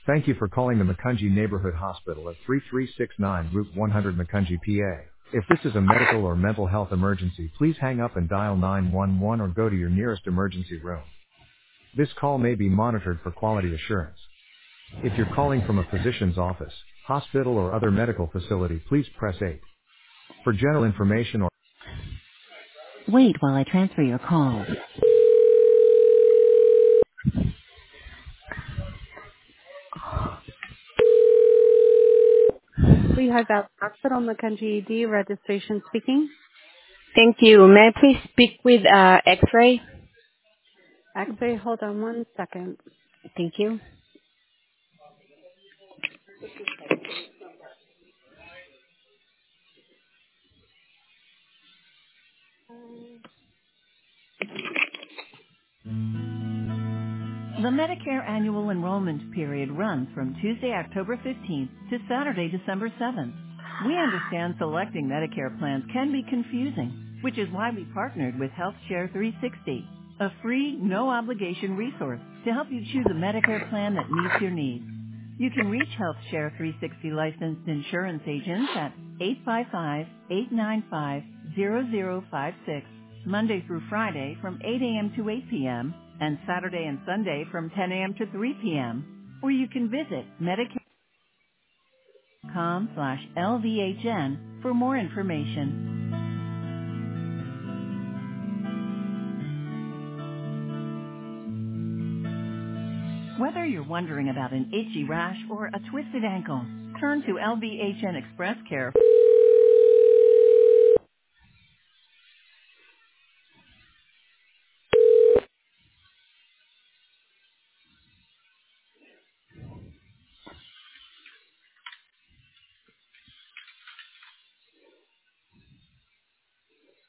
Thank you for calling the Macungie Neighborhood Hospital at 3369 Route 100 Macungie, PA. If this is a medical or mental health emergency, please hang up and dial 911 or go to your nearest emergency room. This call may be monitored for quality assurance. If you're calling from a physician's office, hospital or other medical facility, please press 8. For general information or wait while I transfer your call. Lehigh Valley Hospital, Macungie ED, registration speaking. Thank you. May I please speak with X-ray? X-ray, hold on one second. Thank you. The Medicare annual enrollment period runs from Tuesday, October 15th to Saturday, December 7th. We understand selecting Medicare plans can be confusing, which is why we partnered with HealthShare 360, a free, no-obligation resource to help you choose a Medicare plan that meets your needs. You can reach HealthShare 360 licensed insurance agents at 855-895-0056, Monday through Friday from 8 a.m. to 8 p.m., and Saturday and Sunday from 10 a.m. to 3 p.m. Or you can visit Medicare.com/LVHN for more information. Whether you're wondering about an itchy rash or a twisted ankle, turn to LVHN Express Care.